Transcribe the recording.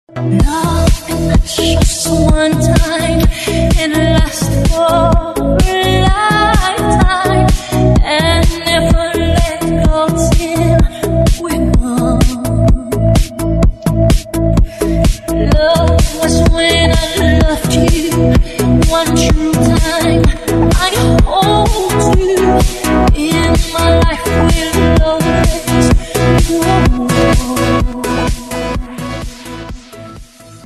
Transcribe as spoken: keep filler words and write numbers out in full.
Love is just one time and lasts for a lifetime, and never let go till we're gone. Love was when I loved you one true time.